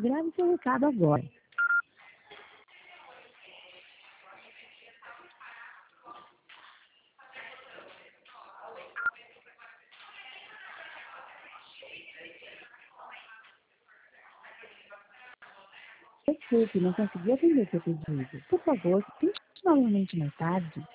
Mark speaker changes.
Speaker 1: Grave seu recado agora. Desculpe, não consegui atender seu pedido. Por favor, tente novamente mais tarde.